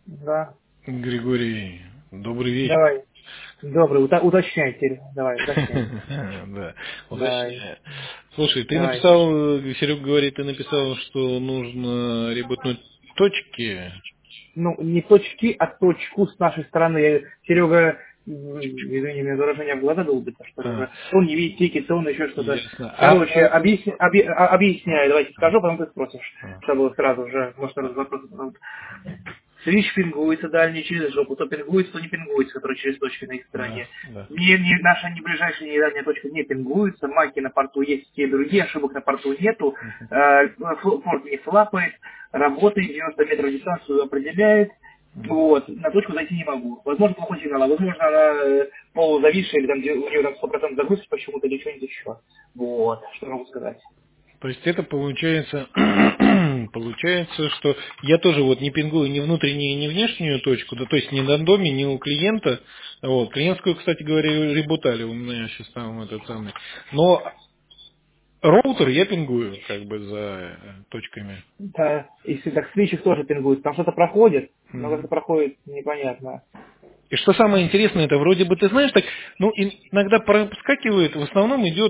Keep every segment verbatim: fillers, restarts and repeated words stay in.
Да. Григорий, добрый вечер. Давай. Добрый, уто- уточняй теперь. Давай, уточняй. Да, Давай. уточняю. Слушай, ты Давай. написал, Серега говорит, ты написал, что нужно ребутнуть точки. Ну, не точки, а точку с нашей стороны. Я- Серега, м, извини, мне выражение в глаза долбится, что ли, А, уже. То он не видит тики, то он еще что-то. ясно. А, Короче, объясни, объ- а- объясняю, давайте скажу, потом ты спросишь, а, чтобы сразу уже, может, сразу вопрос. Свич пингуется дальний через жопу, то пингуется, то не пингуется, который через точки на их да, стороне. да. Не, не, наша не ближайшая, не дальняя точка не пингуется, маки на порту есть и те и другие, ошибок на порту нету, Мгм. э, фл- порт не флапает, работает, девяносто метров дистанцию определяет, вот, на точку зайти не могу. Возможно, плохой сигнал, а возможно, она э, полузависшая, или там, где у нее там сто процентов загрузки почему-то, или что-нибудь еще. Вот, что могу сказать. То есть это получается, получается, что я тоже вот не пингую ни внутреннюю, ни внешнюю точку, да, то есть ни на доме, ни у клиента. Вот. Клиентскую, кстати говоря, ребутали у меня сейчас там этот самый. Но роутер я пингую как бы за э, точками. Да, если так свечи тоже пингуют, там что-то проходит, но как это Мгм. проходит, непонятно. И что самое интересное, это вроде бы ты знаешь, так, ну ин- иногда проскакивает, в основном идет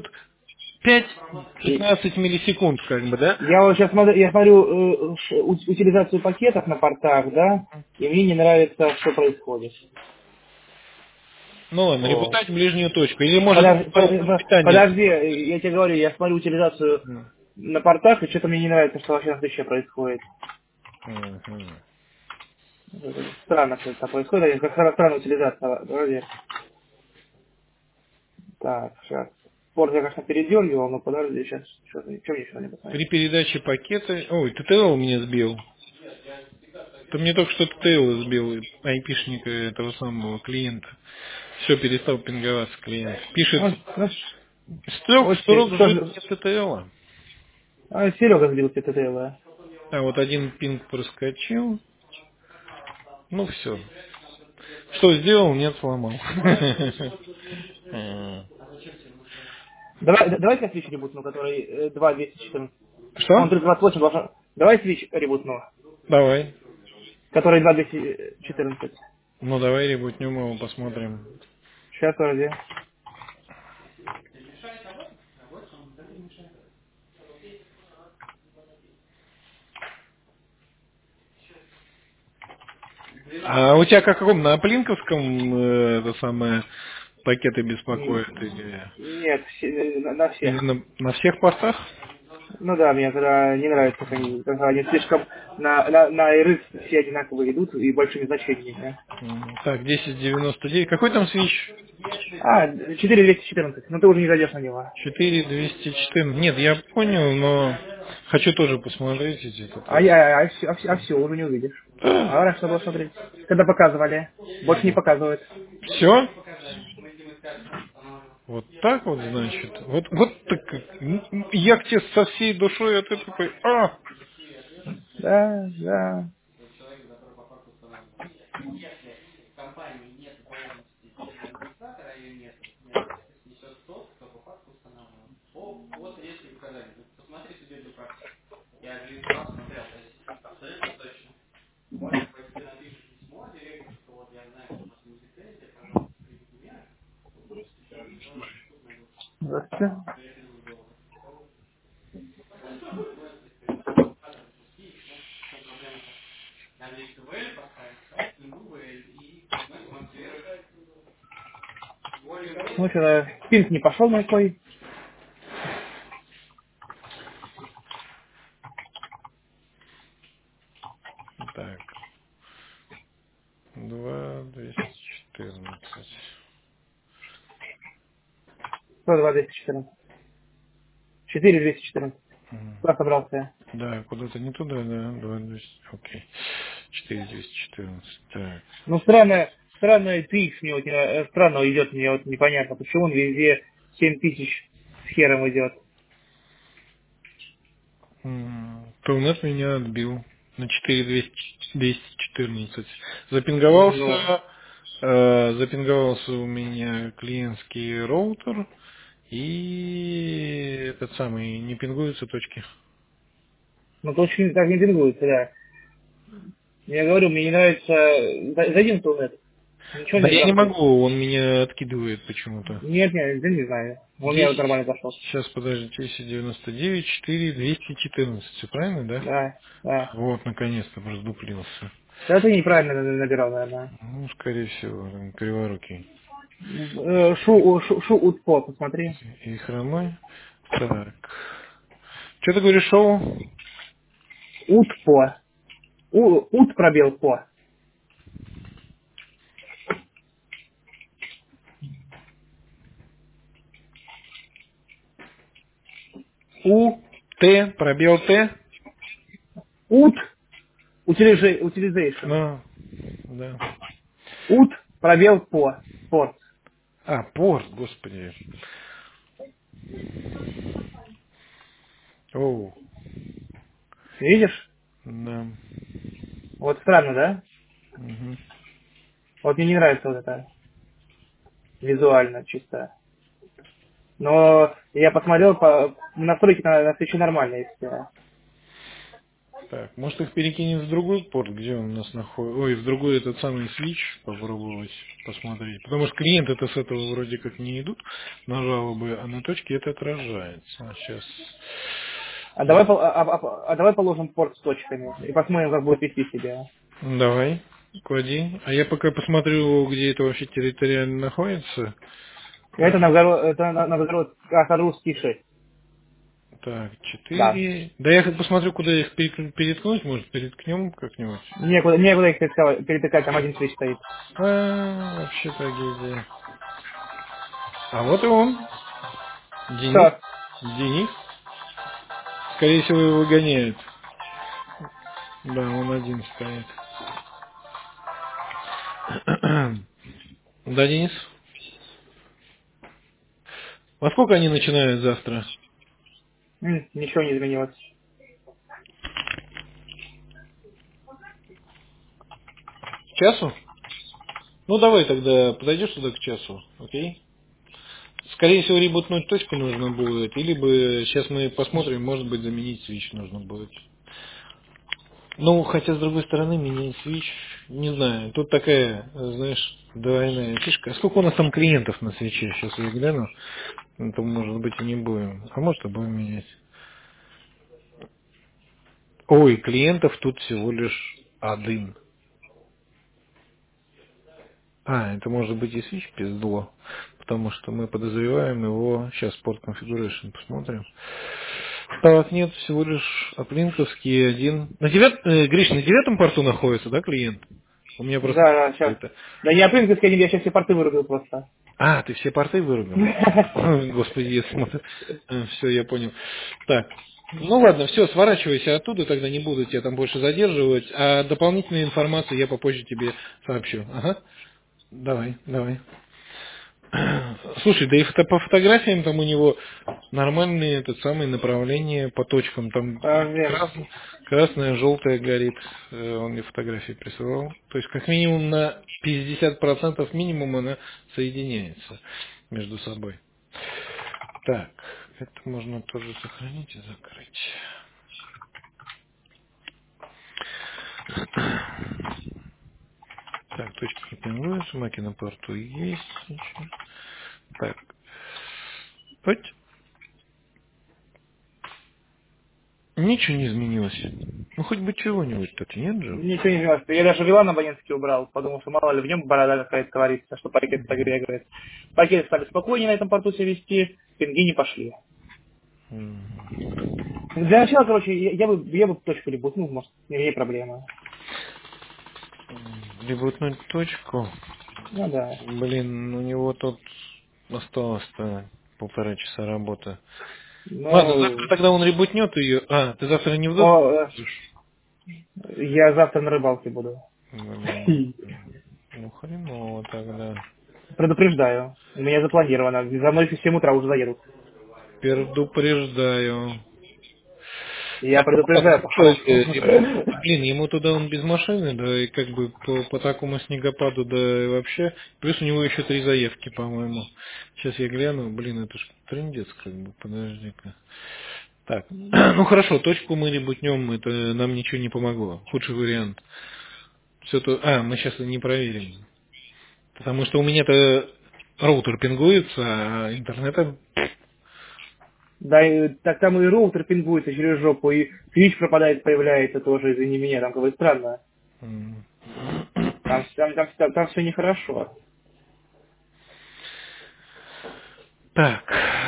И пять-пятнадцать миллисекунд, как бы, да? я вот сейчас смотрю, я смотрю э, ш- ут- утилизацию пакетов на портах, да, и мне не нравится, что происходит. Ну ладно, Вот. ребутать ближнюю точку. Или может Подожди, по по- по- питанию. подожди, я тебе говорю, я смотрю утилизацию Мгм. на портах, и что-то мне не нравится, что вообще на свече происходит. Мгм. Это странно, что это происходит, как странная утилизация. Вроде. Так, сейчас. Порт я, конечно, передергивал, но подожди, сейчас, что, что мне еще не посмотреть. При передаче пакета... Ой, ти ти эл меня сбил. Ты мне только что ти ти эл сбил, айпишника этого самого клиента. Все, перестал пинговаться клиент. Пишет, Ну, ну, строк, вот, строк что жить ж, нет ти ти эл. а, Серега сбил ТТЛ. А вот один пинг проскочил. Ну все. Что сделал, нет, сломал. М. Давай, д- давай я свич ребутну, который э, два двести четырнадцать. Он Что? тридцать двадцать восемь должен... Давай свич ребутну, Давай. который два двести четырнадцать. Ну давай ребутнем его посмотрим. Сейчас, подожди. А у тебя как каком на плинковском э, это самое пакеты М, беспокоят или, Нет, все- э, на, на или всех. на, на всех портах? Ну да, мне когда не нравится, как они, когда они слишком на, на, на эр икс все одинаково идут и большими значениями. М, Так, десять девяносто девять. Какой там свич? А, четыре двести четырнадцать, но ты уже не зайдешь на него. четыре двести четырнадцать. Нет, я понял, но хочу тоже посмотреть эти А, это. я, а, все, а, все, а все, уже не увидишь. А раньше надо было смотреть. Когда показывали. Больше не показывают. Все? Вот так вот, значит. Вот, вот так. м, Я к тебе со всей душой, а ты такой, а! Да, да. Здравствуйте. Ну, что-то пинг не пошел никакой. Так, два двести четырнадцать. сто два двести четырнадцать. четыре двести четырнадцать. Мгм. Куда собрался я? Да, куда-то не туда, да, два двести, окей. четыре двести четырнадцать. Так. Ну, странно, странно, ты мне вот, э, странно идет мне вот непонятно, почему он везде семь тысяч с хером идет. М, Тулнет меня отбил на четыре двести четырнадцать. Ну, Запинговался, э, запинговался у меня клиентский роутер и этот самый, не пингуются точки. ну точно так не пингуется, да. Я говорю, мне не нравится... Дай- Зайди на Тунет. Ничего Да не я не заходит. могу, он меня откидывает почему-то. Нет, нет, я не знаю. Он мне вот десять, нормально зашел. сейчас подожди, десять девяносто девять четыре двести четырнадцать, все правильно, да? Да, да. Вот, наконец-то раздуплился. Да ты неправильно на- набирал, наверное. Ну, скорее всего, он криворукий. Э, Шу, шу, шу утпо, посмотри. И хромой. Так. Что ты говоришь, шоу? Утпо. У, ут пробел по. У, Т, пробел Т. ут, утилиза- utilization. Ну, да. Ут пробел по. Порт. А, порт, господи. Оу, Видишь? да. Вот странно, да? Мгм. Вот мне не нравится вот это визуально чисто. Но я посмотрел, по настройки на, на свече нормальные. Если... Так, может их перекинем в другой порт, где он у нас находится? Ой, в другой этот самый свич попробовать посмотреть. Потому что клиенты это с этого вроде как не идут на жалобы, а на точке это отражается. Сейчас. А давай, пол- а, а- а- а давай положим порт с точками и посмотрим, как будет вести себя. Давай, клади. А я пока посмотрю, где это вообще территориально находится. Это Так, Новгород, это на- Новгород, а, русский шесть. так, Да. четыре. Да я как посмотрю, куда их перек- переткнуть, может, переткнем как-нибудь. Некуда, некуда их перетыкать, перетыкать, там один свеч стоит. А, вообще трагедия. А вот и он. Денис. Что? Денис. Скорее всего, его выгоняют. Да, он один стоит. Да, Денис? Во сколько они начинают завтра? М, ничего не изменилось. К часу? Ну, давай тогда подойдешь туда к часу, окей? Скорее всего, ребутнуть точку нужно будет, или бы сейчас мы посмотрим, может быть, заменить свич нужно будет. Ну, хотя, с другой стороны, менять свич, не знаю, тут такая, знаешь, двойная фишка. А сколько у нас там клиентов на свече? Сейчас я гляну. Ну, то, может быть, и не будем. А может, и будем менять. Ой, клиентов тут всего лишь один. А, это может быть и свич пиздло, потому что мы подозреваем его, сейчас Port Configuration посмотрим. Так, нет, всего лишь оплинковский один. На девят... э, Гриш, на девятом порту находится, да, клиент? У меня просто Да, да, сейчас. это. Да не апринговский один, я сейчас все порты вырубил просто. А, ты все порты вырубил? Господи, я смотрю. Все, я понял. Так, ну ладно, все, сворачивайся оттуда, тогда не буду тебя там больше задерживать. А дополнительную информацию я попозже тебе сообщу. Ага. Давай, давай. Слушай, да и фото- по фотографиям там у него нормальные это самые направления по точкам. Там Блин. крас- красное, желтое горит. Э, Он мне фотографии присылал. То есть как минимум на пятьдесят процентов минимум она соединяется между собой. Так, это можно тоже сохранить и закрыть. Так, точки не появляются, маки на порту есть. Ничего. Так, хоть ничего не изменилось. Ну хоть бы чего-нибудь тут нет же. Ничего не изменилось. Я даже вилан абонентский убрал, потому что мало ли в нем борода какая-то творится, что пакет согрегает. Пакеты стали спокойнее на этом порту себя вести, пинги не пошли. Мгм. Для начала, короче, я, я бы, я бы точку ребутнул, может, не не проблема. Ребутнуть точку. Ну да. Блин, у него тут осталось-то полтора часа работы. Ладно, завтра Ну, тогда он ребутнет ее. А, ты завтра не в доме о, э, будешь? я завтра на рыбалке буду. Блин. Ну хреново тогда. Предупреждаю. У меня запланировано. За мной в семь утра уже заедут. Предупреждаю. Я Так, ну ладно, предупреждаю ну что, э, по-хорошему. ребутнуть, блин, ему туда он без машины, да, и как бы по, по такому снегопаду, да и вообще. Плюс у него еще три заявки, по-моему. Сейчас я гляну, блин, это ж трындец, как бы, подожди-ка. Так, ну хорошо, точку мы ребутнем, это нам ничего не помогло. Худший вариант. Все то. А, мы сейчас не проверим. Потому что у меня-то роутер пингуется, а интернета. Да, и, так там и роутер пингуется через жопу, и Twitch пропадает, появляется тоже, извини меня, там как бы странно. М. Там, там, там, там, там все нехорошо. Так.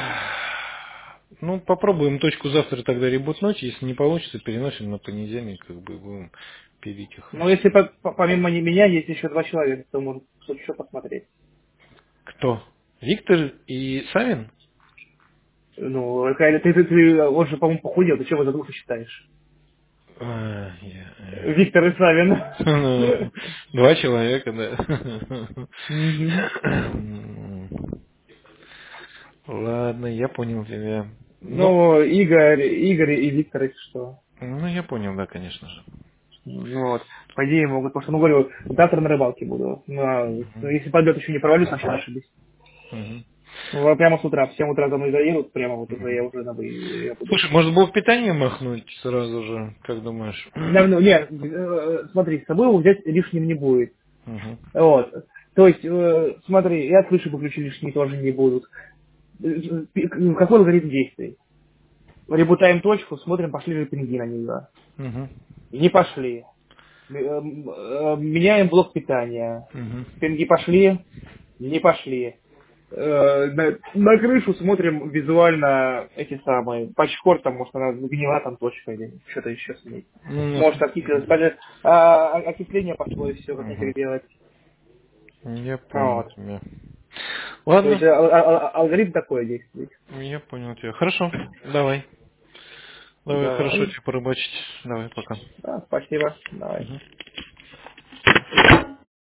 Ну, попробуем точку завтра тогда ребутнуть. Если не получится, переносим на понедельник, как бы будем пилить их. Но если по- по- помимо не меня есть еще два человека, то может что-то еще посмотреть. Кто? Виктор и Савин? Ну, какая- ты, ты, ты, он же, по-моему, похудел, ты чего за двух считаешь? А, я- Виктор и Савин. э. Ну, два человека, да. Мгм. Ладно, я понял тебя. Ну, Ну, Игорь, Игорь и Виктор, если что. ну, я понял, да, конечно же. Ну вот, по идее могут, потому что, ну, говорю, завтра на рыбалке буду. Ну, а, ну, если подлет еще не провалюсь, вообще ошибись. Мгм. Ну, вот прямо с утра, в семь утра за мной заедут, прямо вот уже Мгм. я уже на вы, я буду. Слушай, может блок питания махнуть сразу же, как думаешь? Да, ну, нет, э, смотри, с собой взять лишним не будет. Мгм. Вот. То есть, э, смотри, и от крыши выключи лишние тоже не будут. Э, э, Какой алгоритм действий? Ребутаем точку, смотрим, пошли ли пинги на нее. Мгм. Не пошли. М- э, Меняем блок питания. Мгм. Пинги пошли, не пошли. Э, На, на крышу смотрим визуально эти самые. Патчкорд, там, может, она гнила там точка или что-то еще с ней. Ну, Может, окислилось. Даже, а, а- окисление пошло и все, как не мгм. переделать. Я понял Вот. тебя. То есть Ладно, а- а- а- алгоритм такой действует. я понял тебя. Хорошо, давай. Давай, хорошо Давай. тебе порыбачить. Давай, пока. Да, спасибо. Давай. Мгм.